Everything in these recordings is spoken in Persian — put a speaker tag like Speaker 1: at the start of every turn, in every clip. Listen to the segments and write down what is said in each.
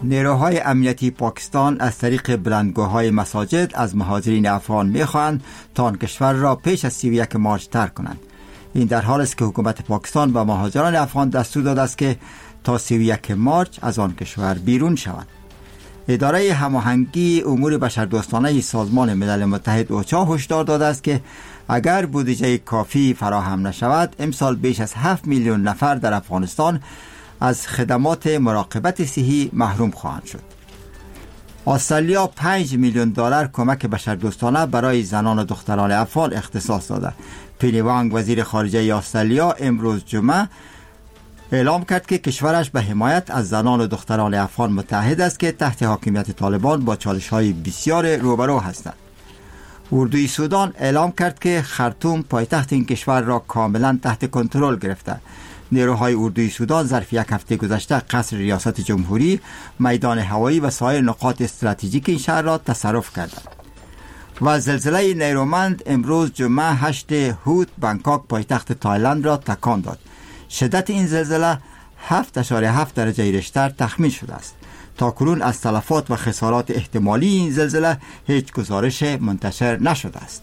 Speaker 1: نیروهای امنیتی پاکستان از طریق بلندگوهای مساجد از مهاجرین افغان می‌خواهند تا آن کشور را پیش از 31 مارس ترک کنند. این در حالی است که حکومت پاکستان به مهاجران افغان دستور داده است که تا 31 مارس از آن کشور بیرون شوند. اداره هماهنگی امور بشردوستانه سازمان ملل متحد اوچا هشدار داده است که اگر بودجه کافی فراهم نشود امسال بیش از 7 میلیون نفر در افغانستان از خدمات مراقبت صحی محروم خواهند شد. استرالیا 5 میلیون دلار کمک بشردوستانه برای زنان و دختران افغان اختصاص داده. پینی وانگ وزیر خارجه استرالیا امروز جمعه اعلام کرد که کشورش به حمایت از زنان و دختران افغان متحد است که تحت حاکمیت طالبان با چالش‌های بسیار روبرو هستند. اردوی سودان اعلام کرد که خرطوم پایتخت این کشور را کاملا تحت کنترل گرفته. نیروهای اردوی سودان ظرف یک هفته گذشته قصر ریاست جمهوری، میدان هوایی و سایر نقاط استراتژیک این شهر را تصرف کردند. و زلزله نیرومند امروز جمعه 8 هوت بانکوک پایتخت تایلند را تکان داد. شدت این زلزله 7.7 درجه ریشتر تخمین شده است. تاکنون از تلفات و خسارات احتمالی این زلزله هیچ گزارش منتشر نشده است.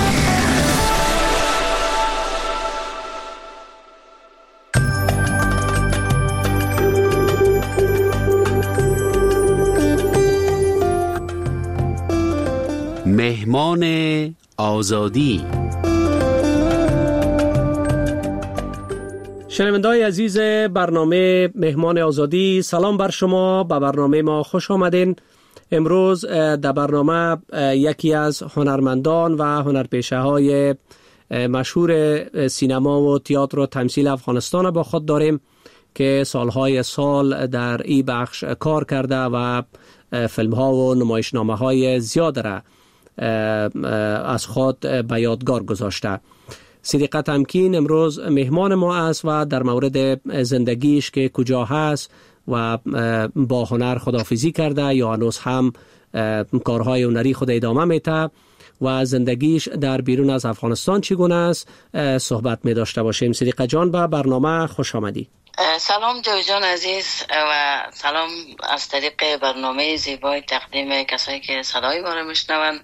Speaker 2: مهمان آزادی.
Speaker 3: شنونده‌های عزیز برنامه مهمان آزادی، سلام بر شما. به برنامه ما خوش آمدین. امروز در برنامه یکی از هنرمندان و هنرپیشه‌های مشهور سینما و تئاتر و تمثیل افغانستان با خود داریم که سالهای سال در این بخش کار کرده و فیلم‌ها و نمایشنامه‌های زیاد را از خود به یادگار گذاشته. صدیقه تمکین امروز مهمان ما است و در مورد زندگیش که کجا هست و با هنر خداحافظی کرده یا هنوز هم کارهای هنری خود ادامه میده و زندگیش در بیرون از افغانستان چگونه است صحبت می داشته باشیم. صدیقه جان، به برنامه خوش آمدی.
Speaker 4: سلام جوی جان عزیز و سلام از طریق برنامه زیبای تقدیم کسایی که صدای ما رو میشنون.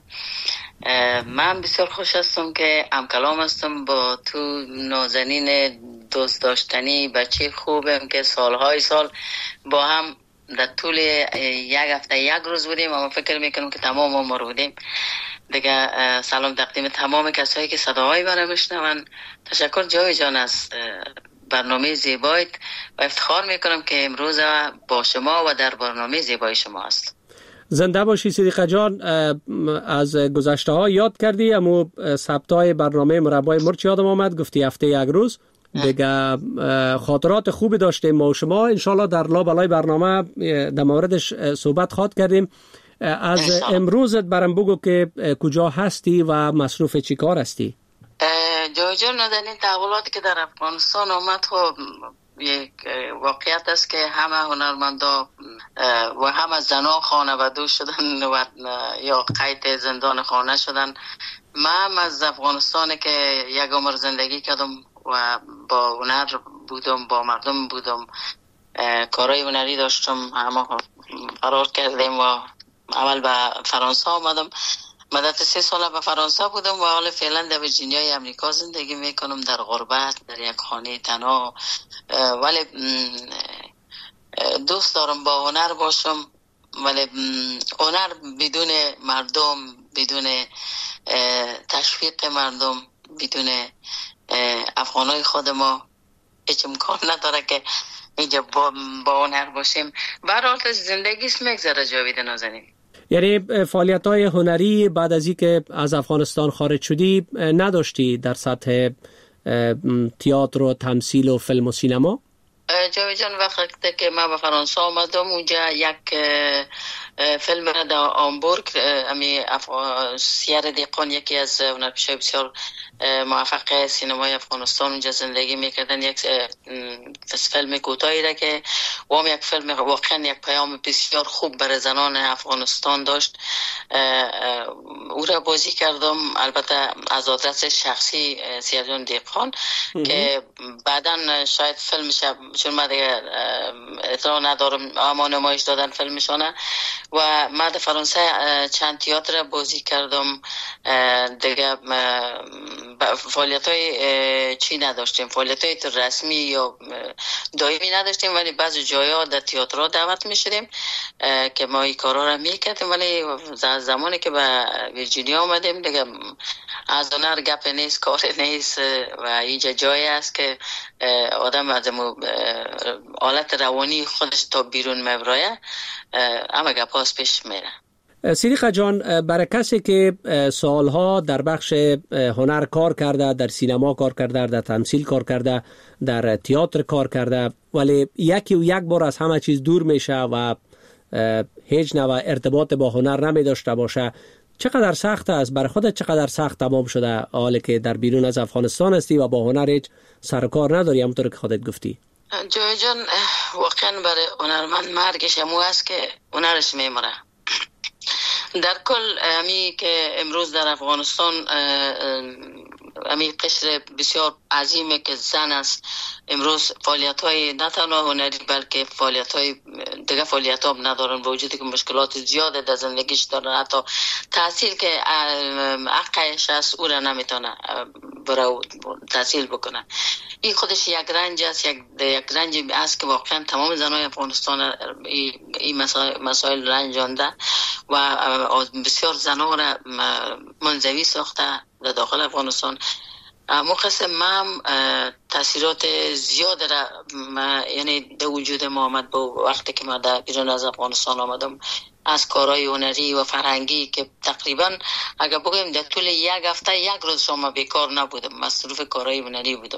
Speaker 4: من بسیار خوش هستم که همکلام هستم با تو نازنین دوست داشتنی بچه خوبم که سالهای سال با هم در طول یک هفته یک روز بودیم اما فکر میکنم که تمام عمر بودیم دیگه. سلام تقدیم تمام کسایی که صداهای ما رو میشنون. تشکر جوی جان از برنامه زیبایت و افتخار میکنم که امروز با شما و در برنامه زیبای شما است.
Speaker 3: زنده باشی صدیقه جان. از گذشته ها یاد کردی، اما ثبتای برنامه مربای مرچ یادم آمد، گفتی هفته یک روز دیگه. خاطرات خوبی داشتیم ما و شما. انشالله در لابلای برنامه در موردش صحبت خواهد کردیم. از امروزت برام بگو که کجا هستی و مصروف چی کار هستی؟
Speaker 4: جوی جان، در این تحولاتی که در افغانستان آمد خب یک واقعیت است که همه هنرمندا و همه زنان خانواده شدن و یا قید زندان خانه شدن. من از افغانستان که یک عمر زندگی کردم و با هنر بودم، با مردم بودم، کارهای هنری داشتم، همه فرار کردیم و اول به فرانسه آمدم. مدت 3 سال به فرانسه بودم و حالا فعلا در ویرجینیای امریکا زندگی میکنم، در غربت، در یک خانه تنها. ولی دوست دارم با هنر باشم، ولی هنر بدون مردم، بدون تشویق مردم، بدون افغانای خود ما هیچ امکان نداره که اینجا با هنر باشیم. برای زندگی اسم میگذره جاوید نازنین.
Speaker 3: یعنی فعالیت‌های هنری بعد از اینکه از افغانستان خارج شدی نداشتی در سطح تئاتر و تمثیل و فیلم و سینما؟
Speaker 4: جاوید جان، وقتی که من به فرانسه آمدم اونجا یک فیلم را در آمبورگ سیر دیقان یکی از هنرپیشه‌های بسیار موفق سینمای افغانستان اونجا زندگی میکردن. یک فیلم کوتاهی را که یک فیلم واقعا یک پیام بسیار خوب برای زنان افغانستان داشت. او را بازی کردم، البته از آدرس شخصی سیرجان دیقان که بعداً شاید فیلمش، چون من دیگه اطلاع ندارم، اما نمایش دادن فیلمشانه و من در فرانسه چند تئاتر بازی کردم. دیگه فعالیت‌های چی نداشتیم، فعالیت‌های رسمی یا دائمی نداشتیم، ولی بعضی جاها در تئاترها دعوت می‌شدیم که ما این کارا را می‌کردیم. ولی زمانی که به ویرجینیا آمدیم دیگه از هنر گپ نیست، کار نیست و اینجا جایی است که آدم از حالت روانی خودش تا بیرون میبره، اما گپاس پیش میره.
Speaker 3: صدیقه جان، برای کسی که سالها در بخش هنر کار کرده، در سینما کار کرده، در تمثیل کار کرده، در تئاتر کار کرده، ولی یکی و یک بار از همه چیز دور میشه و هیچ نوع ارتباط با هنر نمی داشته باشه، چقدر سخت است؟ برای خودت چقدر سخت تمام شده حالی که در بیرون از افغانستان هستی و با هنر هیچ سر و کار نداری، همونطور که خودت گفتی؟
Speaker 4: جای جان، واقعا برای هنرمند مرگش همو است که هنرش میمره. در کل همی که امروز در افغانستان همی قشر بسیار عظیمه که زن است، امروز فعالیت‌های نه تنها هنری بلکه فعالیت‌های دیگه فعالیت‌ها هم ندارن، با وجودی که مشکلات زیاده در زندگیش دارن، حتی تحصیل که حقش است او را نمیتونه برای تحصیل بکنه. این خودش یک رنج است، یک رنج است که واقعا تمام زنای افغانستان این مسائل رنجانده و بسیار زنها را منزوی ساخته در داخل افغانستان. مقصد من تاثیرات زیاد را یعنی در وجود ما آمد با وقتی که من در بیرون از افغانستان آمدم، از کارهای هنری و فرهنگی که تقریبا اگر بگویم در طول یک هفته یک روز شما بیکار نبودم، مصروف کارهای هنری بودم.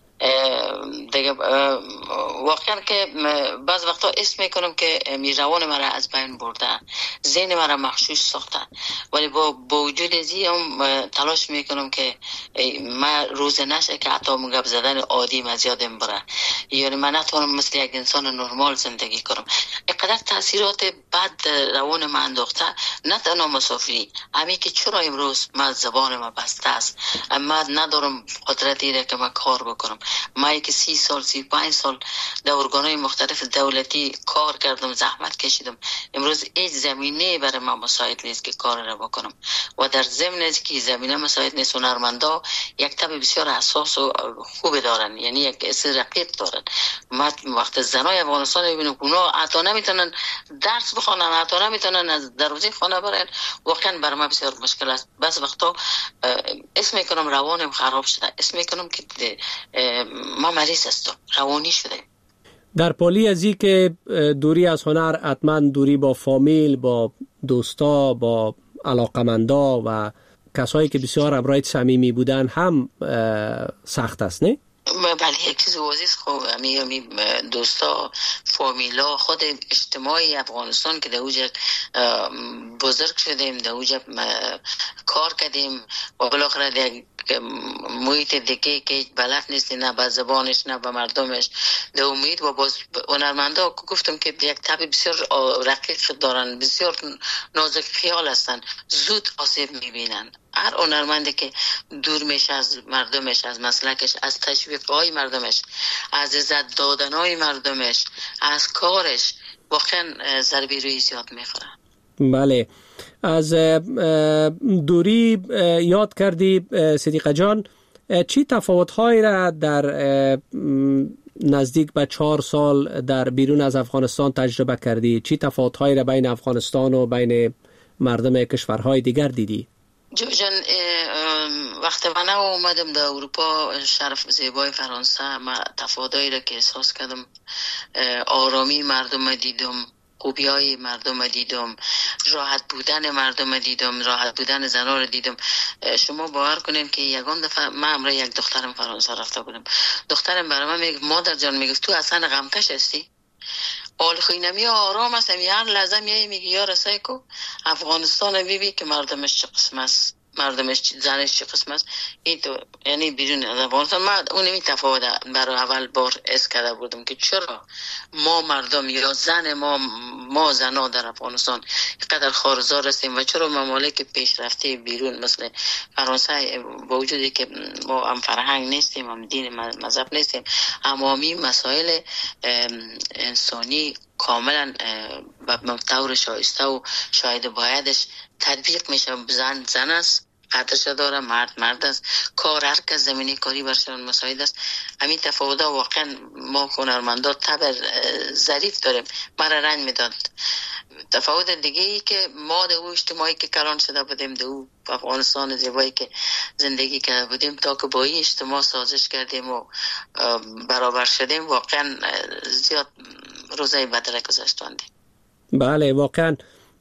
Speaker 4: دیگه واقعا که بعض وقتا اسم میکنم که روان مرا از بین برده، ذهن مرا مغشوش ساخته، ولی با وجود هم تلاش میکنم که من روز نشه که حتی گپ زدن عادی من زیادم بره، یعنی من نتونم مثل یک انسان نرمال زندگی کنم. اینقدر تاثیرات بد روان من انداخته، نه تنها مسافری، همین که چرا امروز من زبان من بسته است، من ندارم قدرتی را که من کار بکنم. من که 30 سال 35 سال در ارگان‌های مختلف دولتی کار کردم، زحمت کشیدم، امروز هیچ زمینه برای من مساعد نیست که کار را بکنم و در ضمن از که زمینه مساعد نیست، هنرمندا یک طبع بسیار حساس و خوب دارن، یعنی یک اصل رقیق دارن. ما وقت زنای افغانستان ببینم اونا حتی نمیتونن درس بخونن، حتی نمیتونن از دروازه خانه برن، واقعا برای من بسیار مشکل است. بس وقتا اسم میکنم روانم خراب شده، اسم میکنم که ما مریض هستم، روانی شده.
Speaker 3: در پالی از این که دوری از هنر حتما دوری با فامیل، با دوستا، با علاقمندا و کسایی که بسیار همراهت صمیمی بودن هم سخت است، نه؟
Speaker 4: بله، یک چیز عزیز خوب همی دوستا، فامیلا، خود اجتماعی افغانستان که در اوجه بزرگ شدیم، در اوجه کار کردیم و بالاخره در محیط دیگه که بلد نیستی، نه به زبانش نه به مردمش، در امید و باز هنرمندا گفتم که یک طبع بسیار رقیق دارن، بسیار نازک خیال هستن، زود آسیب میبینن. هر هنرمندی که دور میشه از مردمش، از مسلکش، از تشویق‌های مردمش، از عزت دادن‌های مردمش، از کارش، واقعا ضربه روی زیاد میخوره.
Speaker 3: بله، از دوری یاد کردی صدیقه جان، چی تفاوت‌هایی را در نزدیک به 4 سال در بیرون از افغانستان تجربه کردی؟ چی تفاوت‌هایی را بین افغانستان و بین مردم کشورهای دیگر دیدی؟
Speaker 4: جان، وقتی من اومدم در اروپا، شرف زیبای فرانسه، من تفاوت‌هایی را که احساس کردم، آرامی مردم دیدم، خوبی‌های مردم دیدم، راحت بودن مردم دیدم، راحت بودن زنان رو دیدم. شما باور کنین که یگان دفعه من همراه یک دخترم فرانسه رفته بودم، دخترم برای من میگه مادر جان، میگه تو اصلا غمکش هستی؟ آل خوینمی آرام است. هر لحظه میگه یا رسای کو افغانستان بیبی که مردمش چه قسم است، مردمش زنش چه قسم است. این تو یعنی بیرون از افغانستان من اونمی تفاوت برای اول بار اس کرده بودم که چرا ما مردم یا زن ما زنا در افغانستان اینقدر خارزار هستیم و چرا ممالک پیشرفته بیرون مثل فرانسه با وجودی که ما هم فرهنگ نیستیم، هم دین مذهب نیستیم، اما مسائل انسانی کاملا به طور شایسته و شاید بایدش تطبیق میشه. زن است، قدرش داره، مرد است، کار هر کس زمینه کاری برشان مساعد است. همین تفاوت واقعا ما هنرمندا طبع ظریف داریم، مرا رنج میداد. تفاوت دیگه ای که ما در اجتماعی که کلان شده بودیم، در افغانستان زیبایی که زندگی کرده بودیم، تا که با این اجتماع سازش کردیم و برابر شدیم، واقعا زیاد روزای بدل گذشتند.
Speaker 3: بله واقعا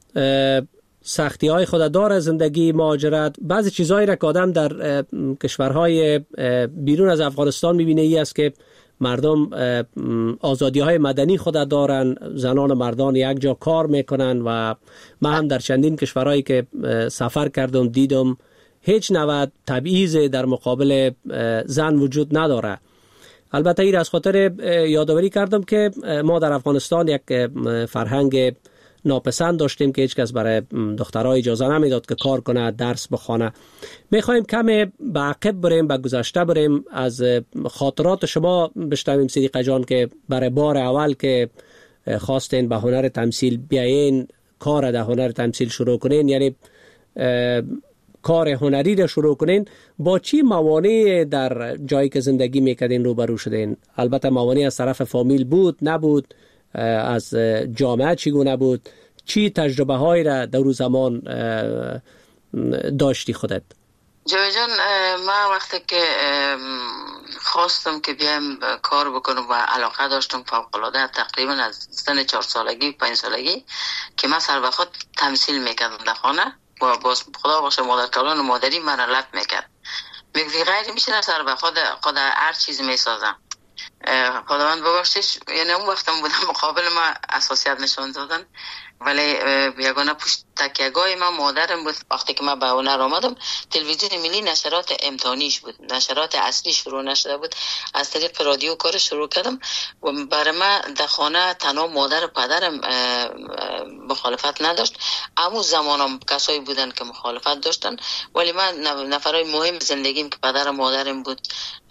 Speaker 3: سختی های خود داره زندگی مهاجرت. بعضی چیزهایی را که آدم در کشورهای بیرون از افغانستان میبینه ای است که مردم آزادی های مدنی خود دارن، زنان و مردان یک جا کار میکنن و من هم در چندین کشورهایی که سفر کردم دیدم هیچ نوع تبعیض در مقابل زن وجود نداره. البته این از خاطر یادآوری کردم که ما در افغانستان یک فرهنگ ناپسند داشتیم که هیچ کس برای دخترها اجازه نمیداد که کار کنه، درس بخونه. میخوایم کم به عقب بریم، به گذشته بریم، از خاطرات شما بشنویم صدیقه جان که برای بار اول که خواستین به هنر تمثیل بیاین، کار در هنر تمثیل شروع کنین، یعنی کار هنری را شروع کنین، با چی موانع در جایی که زندگی میکردین روبرو شدین؟ البته موانع از طرف فامیل بود، نبود، از جامعه چگونه بود؟ چی تجربه هایی را در اون زمان داشتی خودت؟
Speaker 4: جوی جان، من وقتی که خواستم که بیایم کار بکنم و علاقه داشتم فوق‌العاده، تقریبا از سن 4 سالگی 5 سالگی که من سر وقت تمثیل میکردم در خانه و باز خدا باشه مادر کلان و مادری من علت میکرد، میگه غیر میشه سر وقت خود هر چیز میسازم. خداوند ببخشش، یعنی اون وقتم بودم مقابل ما اساسیت نشون دادن، ولی یگانه پشت تکیه‌گاه من مادرم بود. وقتی که من به هنر آمدم تلویزیون ملی نشرات امتحانیش بود، نشرات اصلی شروع نشده بود، از طریق رادیو کار شروع کردم و برای من در خانه تنها مادر و پدرم مخالفت نداشت. اما زمانم کسایی بودن که مخالفت داشتن، ولی من نفرای مهم زندگیم که پدر و مادرم بود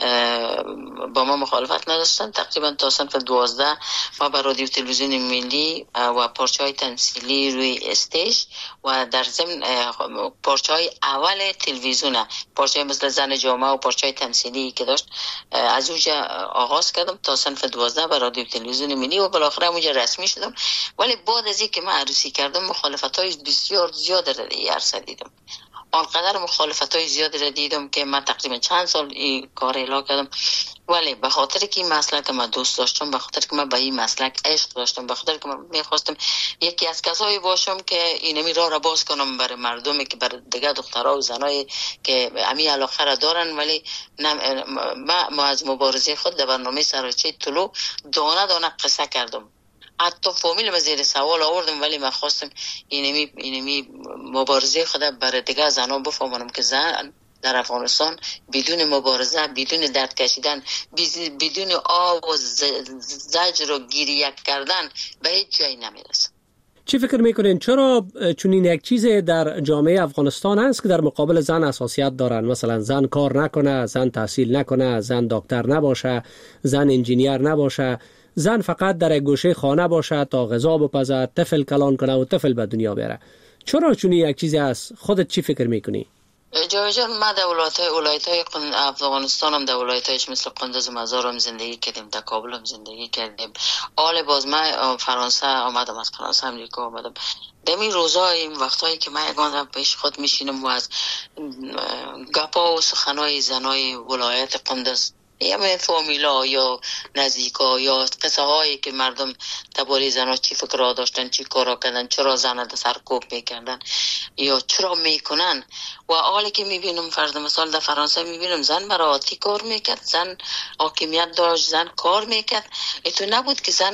Speaker 4: با ما مخالفت نداشتن. تقریبا تا صنف 12 ما به رادیو تلویزیون ملی و پارچه‌های تمثیلی روی استیج و در ضمن پارچه‌های اول تلویزیون، پارچه‌های مثل زن جامعه و پارچه‌های تمثیلی که داشت، از اونجا آغاز کردم تا صنف 12 به رادیو تلویزیون ملی و بالاخره اونجا رسمی شدم. ولی بعد از اینکه من عروسی کردم مخالفت‌های بسیار زیاد را عرصه دیدم، آنقدر مخالفت‌های زیاد را دیدم که من تقریبا چند سال این کار اعلام کردم. ولی به خاطر که این مسلک من دوست داشتم، به خاطر که من به این مسلک عشق داشتم، به خاطر که من میخواستم یکی از کسایی باشم که اینمی راه را باز کنم برای مردمی که برای دیگه دخترها و زنایی که امی علاقه را دارن. ولی ما از مبارزه خود در برنامه سراچه طلوع دانه دانه قصه کردم، حتی فامیل ما زیر سوال آوردم، ولی من خواستم اینمی مبارزه خود برای دیگه زنان بفهمونم که زن در افغانستان بدون مبارزه، بدون درد کشیدن، بدون آب و زجر و گریه کردن به هیچ جایی نمیرسه.
Speaker 3: چی فکر میکنین چرا چنین یک چیز در جامعه افغانستان هست که در مقابل زن اساسیت دارن؟ مثلا زن کار نکنه، زن تحصیل نکنه، زن دکتر نباشه، زن انجینیر نباشه، زن فقط در یک گوشه خانه باشه تا غذا بپزه، طفل کلان کنه و طفل به دنیا بیاره. چرا چنین یک چیزی هست؟ خودت چی فکر میکنی؟
Speaker 4: جان ما در ولایت‌های افغانستان هم در ولایت‌هایش مثل قندوز مزار هم زندگی کردیم، در کابل هم زندگی کردیم. حال باز من فرانسه آمدم، از فرانسه امریکا آمدم. دمی روزا این وقتایی که من یگان پیش خود میشینم و از گپا و سخنای زنای ولایت قندوز یا فامیلا یا نزدیکا یا قصه هایی که مردم درباره زنها چی فکر داشتن، چی کارا کردن، چرا زن در سرکوب میکردن یا چرا میکنن، و حالی که میبینم فرض مثال در فرانسه میبینم زن براتی کار میکرد، زن حاکمیت داشت، زن کار میکرد. تو نبود که زن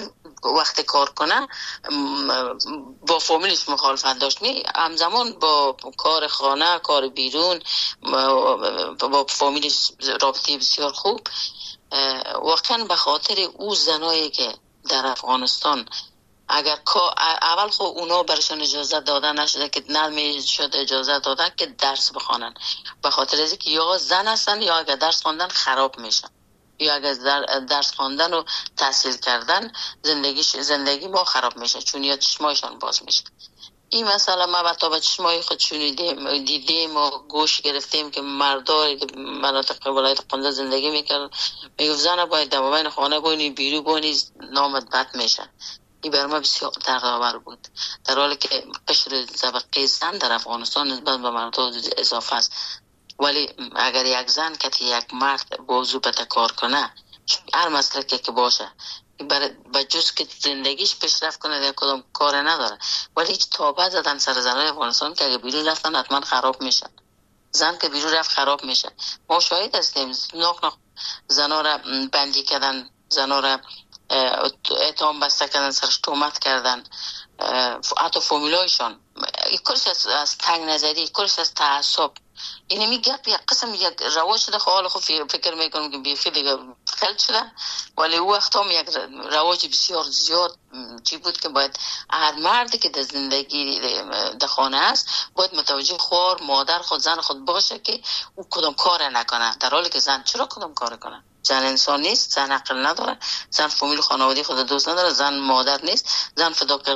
Speaker 4: وقت کار کنه با فامیلش مخالفت داشت، همزمان با کار خانه، کار بیرون، با فامیلش رابطه بسیار خوب. واقعا به خاطر او زنایی که در افغانستان اگر اول خب اونا برشان اجازه داده نشده که نمیشد اجازه داده که درس بخوانن، به خاطر از اینکه یا زن هستن یا اگر درس خواندن خراب میشن، یا اگر درس خواندن و تحصیل کردن زندگی ما خراب میشه، چون یا چشمایشان باز میشه. این مسئله ما با تا به چشمای خود دیدیم و گوش گرفتیم که مردایی که مناطق ولایت قندوز زندگی میکردن میگفت زن باید دماغین خانه بونی، بیرو بونی، نامت بد میشه. این بر ما بسیار دردآور بود، در حالی که قشر طبقه زن در افغانستان نسبت به مردان اضافه است. ولی اگر یک زن که یک مرد بازو بده کار کنه، هر مسلکی که باشه، به جز که زندگیش پیشرفت کنه در کدام کار نداره. ولی هیچ تابه زدن سر زنای افغانستان که اگه بیرون رفتن حتما خراب میشن. زن که بیرون رفت خراب میشه. ما شاهد هستیم ناخ زنا را بندی کردن، زنا را اتهام بسته کردن، سرش تهمت کردن، حتی فامیلایشان. کلش از تنگ نظری، کلش از تعصب. این میگه یک قسم یک رواج شده، حالا خب فکر میکنم که بیخی دیگه خلط شده، ولی او وقت هم یک رواج بسیار زیاد چی بود که باید هر مردی که در زندگی در خانه است باید متوجه خوار مادر خود، زن خود باشه که او کدام کار نکنه، در حالی که زن چرا کدام کار کنه؟ زن انسان نیست، زن عقل نداره، زن فامیل خانوادگی خود دوست نداره، زن مادر نیست، زن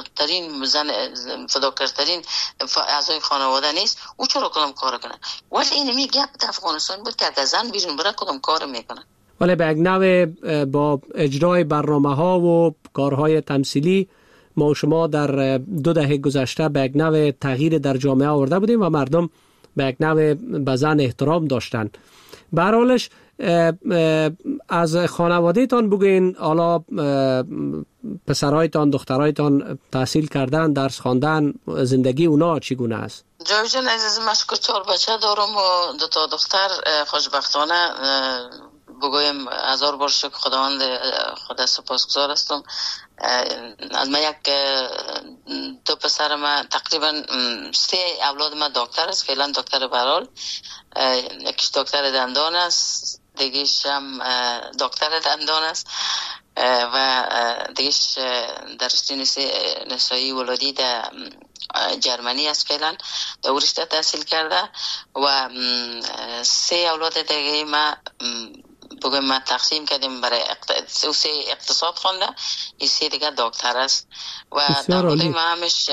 Speaker 4: فداکارترین اعضای خانواده نیست، او چرا کدام کار کنه؟ ولی این میگه در افغانستان بود که اگر زن بیرون بره کدام کار میکنه.
Speaker 3: ولی به یک نوع با اجرای برنامه‌ها و کارهای تمثیلی ما و شما در 2 دهه گذشته به یک نوع تغییر در جامعه آورده بودیم و مردم به یک نوع به زن احترام داشتن. به هر حالش از خانواده تان بگوین، حالا پسرایتان دخترایتان تحصیل کردن، درس خواندن، زندگی اونا چگونه است؟
Speaker 4: جاوید جان عزیز، من 4 بچه دارم و 2 تا دختر. خوشبختانه بگویم 1000 بار شکر خداوند خدا سپاسگزار هستم. از من 2 پسر من تقریبا 3 اولاد من دکتر است. فعلا دکتر برال، یکیش دکتر دندان است، دیگه‌ش هم دکتر دندان است و دیگه‌ش در رشته نسایی ولادی در جرمنی است. فعلا در رشته تحصیل کرده و 3 اولاد دیگه ما بگویم ما تقسیم کردیم برای 3 اقتصاد خونده، این 3 دیگه دکتر است و در ما همش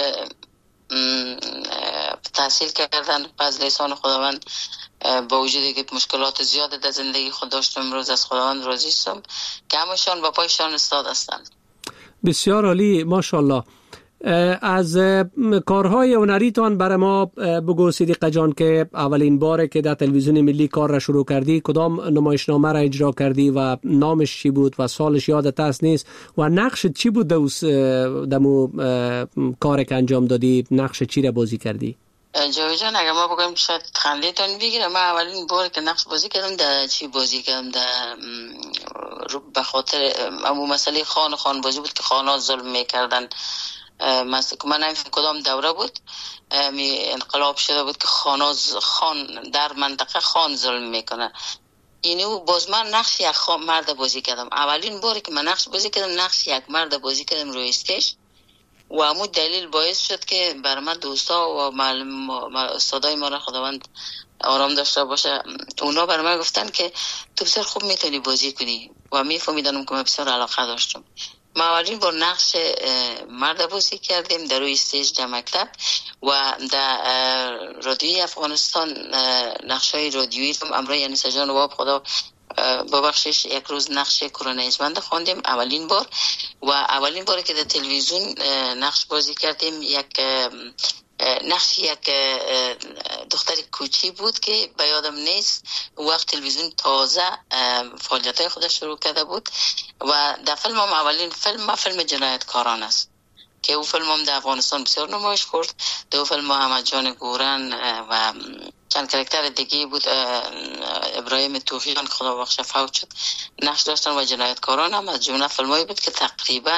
Speaker 4: تحصیل کردن. پس لیسان خداوند با وجودی که مشکلات زیاد در زندگی خود داشتم، امروز از خداوند راضی هستم که همشان با پایشان استاد هستند.
Speaker 3: بسیار عالی، ماشاءالله. از کارهای هنریتان برای ما بگو صدیقه جان که اولین باره که در تلویزیون ملی کار را شروع کردی کدام نمایشنامه را اجرا کردی و نامش چی بود و سالش یادت هست نیست و نقشت چی بود دمو کار که انجام دادی؟ نقش چی را بازی کردی؟
Speaker 4: جاوید جان اگر ما بگم شاید خندیتون بگیره، من اولین بار که نقش بازی کردم در چی بازی کردم، در به خاطر امو مسئله خان بازی بود که خانا ظلم میکردن. من نمیفهم کدام دوره بود، انقلاب شده بود که خان در منطقه خان ظلم میکنه. اینو باز من نقش یک مرد بازی کردم. اولین باری که من نقش بازی کردم نقش یک مرد بازی کردم روی استیج و همون دلیل باعث شد که بر من دوستا و معلم استادای ما را خداوند آرام داشته باشه، اونا بر من گفتن که تو بسیار خوب میتونی بازی کنی و میفهمیدم که من بسیار علاقه داشتم. ما اولین بار نقش مرد بازی کردیم در روی استیج در مکتب و در رادیوی افغانستان نقشای رادیویی رو امرای یعنی سجان واب خدا ببخشش یک روز نقش کرونیزمند خواندیم اولین بار و اولین باری که در تلویزیون نقش بازی کردیم نقش یک دختر کوچی بود که به یادم نیست، وقت تلویزیون تازه فعالیت‌های خودش شروع کرده بود و در فیلم هم اولین فیلم جنایتکاران است که او فیلم هم در افغانستان بسیار نمایش خورد. دو فیلم محمد جان گورن و چند کاراکتر دیگه بود. ابراهیم توفیقان خدا بخشه فوت شد، نقش داشتن و جنایتکاران هم از جمله فیلمایی بود که تقریبا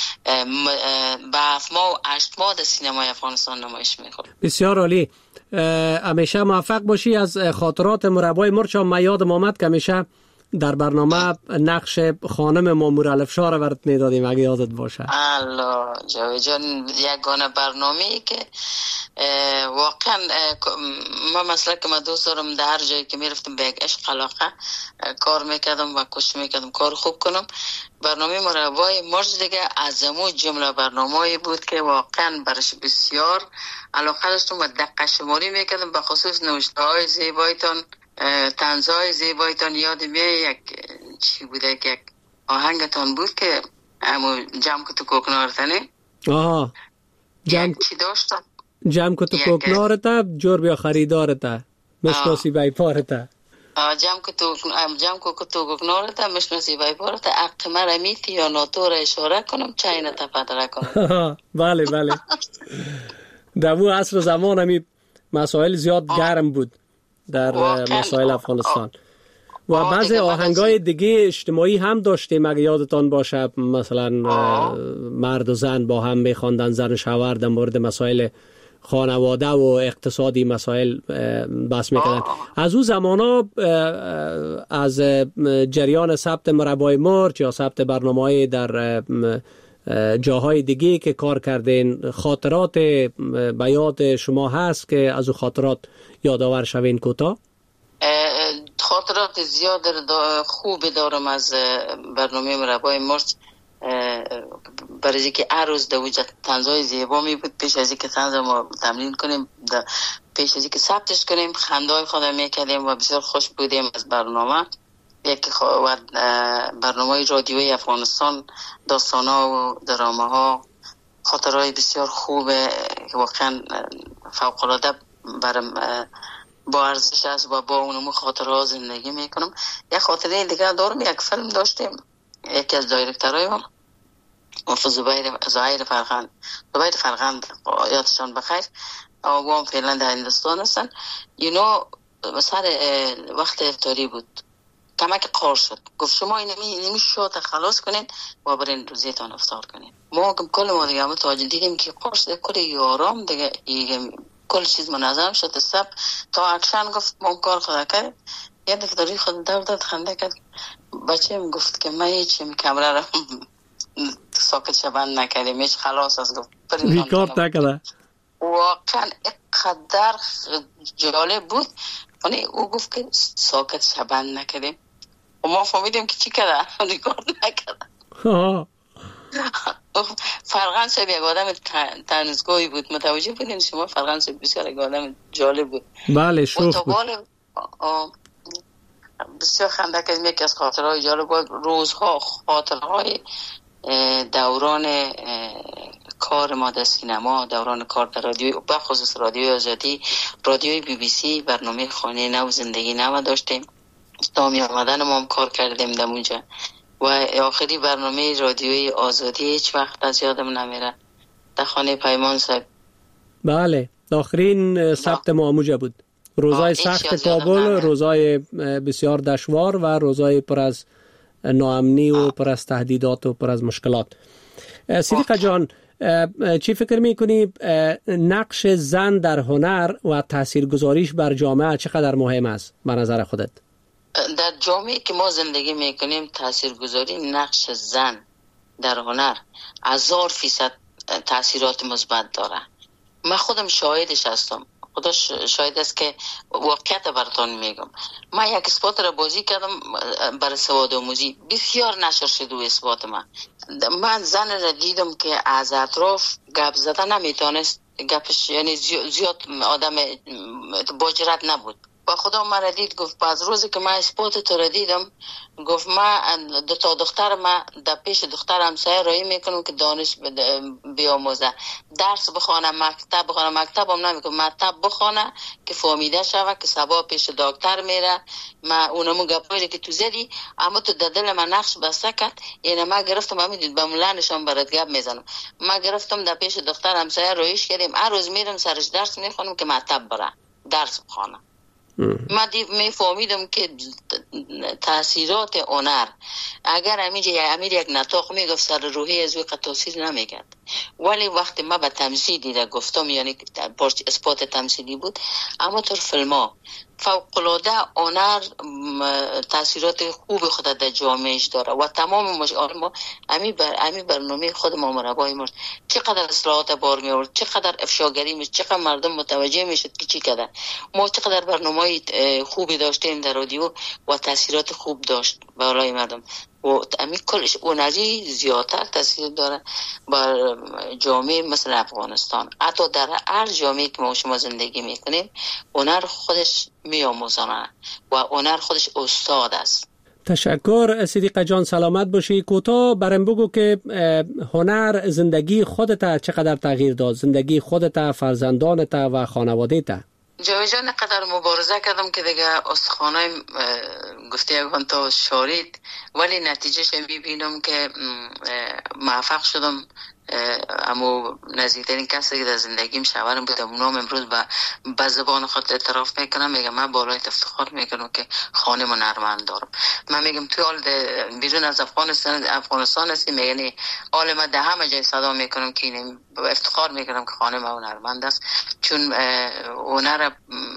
Speaker 4: به 7 ماه و 8 ماه در سینمای افغانستان نمایش می‌خورد.
Speaker 3: بسیار عالی. همیشه موفق باشی. از خاطرات مربای مرچ ما یادم آمد که همیشه در برنامه نقش خانم مامور الفشار رو برات میدادیم اگه یادت باشه.
Speaker 4: الله جاوید جان، یگانه برنامه‌ای که واقعا ما مثلا که ما دوست دارم در هر جایی که میرفتم به یک عشق علاقه کار میکردم و کوشش میکردم کار خوب کنم. برنامه مربای مرچ دیگه از امو جمله برنامه‌ای بود که واقعا برش بسیار علاقه داشتم و دقیق شماری میکردم، به خصوص نوشته‌های زیبایتان، طنزهای زیبایتان. یادم یک چی بوده که یک آهنگتان بود که امو جمع کتو کوکنارتنه.
Speaker 3: آها،
Speaker 4: چی داشتم؟
Speaker 3: جمع کتو کوکنارتا جور بیا خریدارتا مشناسی بای پارتا.
Speaker 4: جمع کتو کوکنارتا مشناسی بای پارتا. اق مرمیتی یا ناتور اشاره کنم چاینه تپدره کنم.
Speaker 3: بله بله. در اون عصر زمان همی مسائل زیاد گرم بود در مسائل افغانستان و بعضی آهنگای دیگه اجتماعی هم داشتیم اگه یادتان باشه، مثلا مرد و زن با هم میخواندن، زن و شوهر در مورد مسائل خانواده و اقتصادی مسائل بحث میکردن. از اون زمانا از جریان ثبت مربای مرچ یا ثبت برنامه‌های در جاهای دیگه که کار کردین، خاطرات به یاد شما هست که از اون خاطرات یادآور شوین کوتاه؟
Speaker 4: خاطرات زیاد خوب دارم از برنامه مربای مرچ، برای اینکه هر روز دوجه طنزهای زیبا می بود. پیش از اینکه طنز ما تمرین کنیم، پیش از اینکه ثبتش کنیم، خنده‌های خودم میکردیم و بسیار خوش بودیم از برنامه. یکی برنامه رادیویی افغانستان، داستان‌ها و درامه‌ها، خاطرهای بسیار خوبه که واقعا فوق‌العاده برام با ارزش است و با اونمو خاطرها زندگی میکنم. یک خاطره دیگه دارم، یک فیلم داشتیم، یکی از دایرکترهای ما زهیر فرغند یادشان بخیر، و هم فعلا در هندوستان هستن. سر وقت افطاری بود، کمک قار شد، گفت شما اینمی شات خلاص کنین و برین روزیتان افطار کنین. ما کل ما دیگه متوجه دیدیم که قار شده، کل یارام دیگه کل چیز منظم شد. سب تا اکشن گفت ما کار خدا کرد، یه دفتری خود داد خنده کرد. بچه هم گفت که من هیچیم کمره را ساکت شبند نکردیم، هیچ خلاص از گفت
Speaker 3: ریکارد نکرده.
Speaker 4: واقعا اقدر جالب بود. او گفت که ساکت شبند نکردیم و ما فهمیدیم که چی کرده، ریکارد نکرده. فرغان صاحب یک آدم تنزگوی بود، متوجه بودین شما؟ فرغان صاحب بسیار یک آدم جالب بود.
Speaker 3: بله شوخ بود.
Speaker 4: بسیار خنده کردیم. یکی از خاطرهای جالب بود روزها خاطرهای دوران کار ما در سینما، دوران کار در رادیو، بخصوص رادیوی آزادی، رادیوی BBC، برنامه خانه نو زندگی نو داشتیم. دامی آمدن ما هم کار کردیم در اونجا و آخری برنامه رادیوی آزادی هیچ وقت از یادم نمیره، در خانه پیمان صاحب.
Speaker 3: بله آخرین ثبت ما اونجا بود. روزای سخت کابل، روزای بسیار دشوار و روزای پر از ناامنی و پر از تهدیدات و پر از مشکلات. صدیقه جان، چی فکر میکنی نقش زن در هنر و تاثیرگذاریش بر جامعه چقدر مهم است به نظر خودت؟
Speaker 4: در جامعه که ما زندگی میکنیم تاثیرگذاری نقش زن در هنر 1000% تاثیرات مثبت داره. من خودم شاهدش هستم، خدا شاهد است که واقعیت براتون میگم. من یک اسپات را بازی کردم برای سواد آموزی، بسیار نشر شد و اسپات من زن را دیدم که از اطراف گپ زدن نمیتونست، گپش یعنی زیاد آدم باجرت نبود. با خدا مرا دید، گفت از روزی که من اسپات تو را دیدم، گفت من دو تا دختر من در پیش دختر همسایه رایی میکنم که دانش بیاموزه، درس بخوانه، مکتب هم نمیکنم، مکتب بخوانه که فهمیده شوه که سبا پیش دکتر میره. من اونمو گپایی که تو زدی اما تو در دل من نقش بسته کرد. اینه من گرفتم، همین با ملانشان برات گپ میزنم، من گرفتم در پیش دختر همسایه رایش کردیم، هر روز میرم سرش درس میخونم که مکتب بره درس بخوانه. من میفهمیدم که تاثیرات هنر اگر امیر یک نطاق میگفت سر روحی از وی تاثیر نمیکرد، ولی وقتی ما به تمثیلی را گفتم، یعنی اثبات تمثیلی بود، اما طور فیلم ها فوق‌العاده هنر تاثیرات خوب خود در جامعهش داره و تمام ما امی برنامه خود ما مربای مرد چقدر اصلاحات بار می آورد، چقدر افشاگری میشه، چقدر مردم متوجه میشد که چی کردن. ما چقدر برنامه خوبی داشتیم در رادیو و تاثیرات خوب داشت برای مردم و امی کلش اونجی زیادتر تاثیر داره بر جامعه مثل افغانستان. حتی در هر جامعه که ما شما زندگی میکنیم هنر خودش میآموزانه و هنر خودش استاد است.
Speaker 3: تشکر صدیقه جان، سلامت باشی. کوتاه برام بگو که هنر زندگی خودت چقدر تغییر داد، زندگی خودت، فرزندانت و خانواده‌ت؟
Speaker 4: جاوی جان قدر مبارزه کردم که دیگه استخوانای گفته یکان تا شارید، ولی نتیجهش میبینم که موفق شدم. اما نزدیکترین کسی که در زندگیم شوهرم بود، اونم امروز به زبان خود اعتراف میکنم، میگم من بالای افتخار میکنم که خانه هنرمند دارم. من میگم توی حال بیرون از افغانستان هستی، میگنی حال من ده همه جای صدا میکنم که افتخار میکنم که خانه من هنرمند است، چون هنر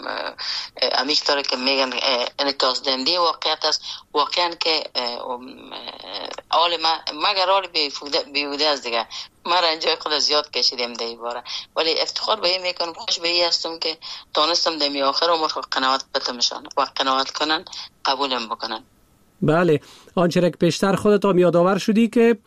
Speaker 4: همیشه داره که میگن انعکاس دهنده واقعیت است. واقعا که حال من مگر حال بیهوده است دیگه، من رنجای خود زیاد کشیدم در این باره، ولی افتخار به این میکنم، خوش به این هستم که تانستم دمی آخر عمر قناعت بتمشان و قناعت کنن قبولم بکنن.
Speaker 3: بله، آنچه که پیشتر خودت هم یادآور شدی که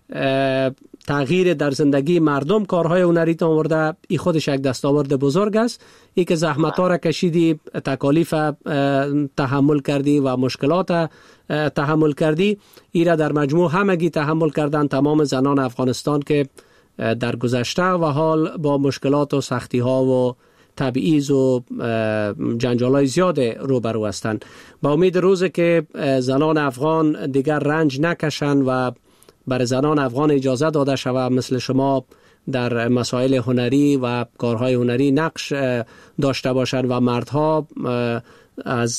Speaker 3: تغییر در زندگی مردم کارهای هنری آورده، این خودش یک دستاورد بزرگ است. ای که زحمت‌ها را کشیدی، تکالیف تحمل کردی و مشکلات تحمل کردی، ای را در مجموع همگی تحمل کردن تمام زنان افغانستان که در گذشته و حال با مشکلات و سختی‌ها و تبعیض و جنجال‌های زیاد روبرو هستند. با امید روزی که زنان افغان دیگر رنج نکشند و برای زنان افغان اجازه داده شود مثل شما در مسائل هنری و کارهای هنری نقش داشته باشند و مردها از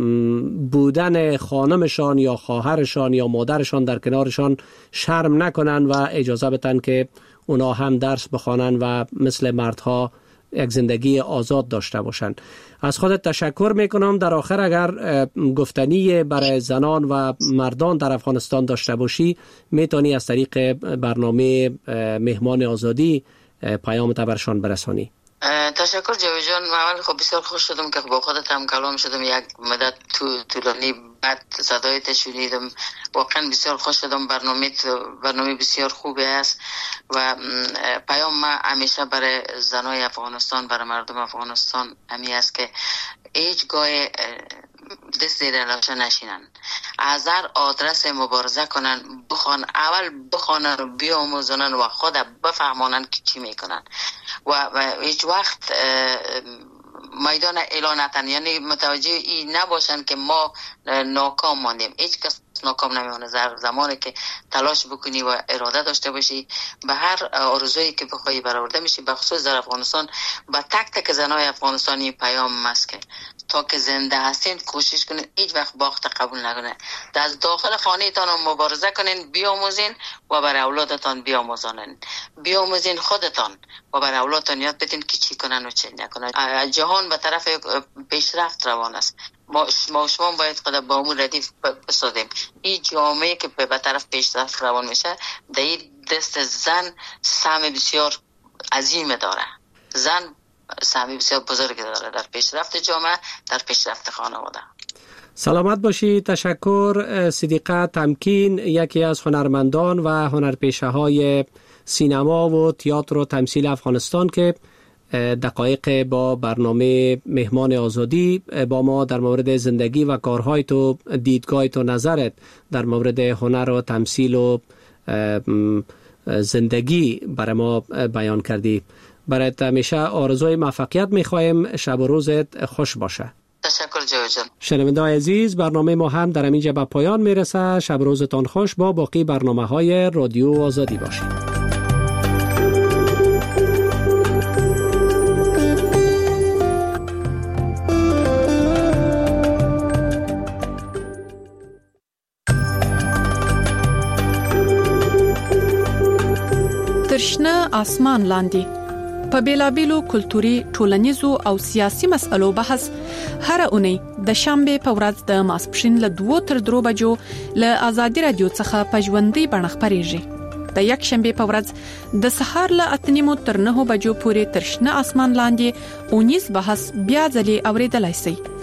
Speaker 3: بودن خانمشان یا خواهرشان یا مادرشان در کنارشان شرم نکنند و اجازه بدن که اونا هم درس بخوانند و مثل مردها یک زندگی آزاد داشته باشند. از خودت تشکر میکنم. در آخر اگر گفتنی برای زنان و مردان در افغانستان داشته باشی، میتونی از طریق برنامه مهمان آزادی پیامت برشان برسانی.
Speaker 4: تشکر جاوی جان. من خب بسیار خوش شدم که با خودت هم کلام شدم، یک مدت طولانی بعد صدایت شنیدم، واقعا بسیار خوش شدم. برنامه بسیار خوبی است و پیام ما همیشه برای زنای افغانستان، برای مردم افغانستان همی است که هیچگاه دست زیر لاشه نشینن، از هر آدرس مبارزه کنن، اول بخوانن و بیاموزنن و خود بفهمانن که چی میکنن و هیچ وقت میدان اعلان نتن، یعنی متوجه این نباشن که ما ناکام ماندیم. هیچ کس ناکام نمیمونه. زمانی که تلاش بکنی و اراده داشته باشی به هر آرزویی که بخوای برآورده میشی. به خصوص در افغانستان با تک تک زنای افغانستانی پیام است که تا که زنده هستین کوشش کنین هیچ وقت باخت قبول نکنین، از داخل خانه تان مبارزه کنین، بیاموزین و برای اولادتان بیاموزین خودتان و برای اولادتان یاد بدین که چی کنن و چی نکنن. جهان به طرف پیشرفت روان است. ما شما باید خود با اون ردیف بسازیم. این جامعه که به طرف پیشرفت روان میشه در این دست زن سهم بسیار عظیم داره. زن سهمی بسیار بزرگی داره در پیشرفت جامعه، در پیشرفت خانواده.
Speaker 3: سلامت باشی. تشکر صدیقه تمکین، یکی از هنرمندان و هنرپیشه های سینما و تئاتر و تمثیل افغانستان که دقایق با برنامه مهمان آزادی با ما در مورد زندگی و کارهای تو، دیدگاه تو، نظرت در مورد هنر و تمثیل و زندگی برای ما بیان کردی. برایت همیشه آرزوی موفقیت می‌خوایم. شب و روزت خوش باشه.
Speaker 4: تشکر جواد جان.
Speaker 3: شنونده‌های عزیز، برنامه ما هم در اینجا به پایان میرسه. شب و روزتان خوش. با باقی برنامه‌های رادیو آزادی باشید.
Speaker 5: ترشنه آسمان لاندې په بیلابیلو کلتوري، ټولنیزو او سیاسي مسألو بحث هر اونۍ د شنبه په ورځ د ماسپښین له 2 تر 3 بجو له آزادي رادیو څخه په ژوندۍ بڼه خپرېږي. د یک شنبه په ورځ د سهار له 8 تر 9 بجو پورې ترشنه آسمان لاندې اونیز بحث بیا ځلې اوریدلای شئ.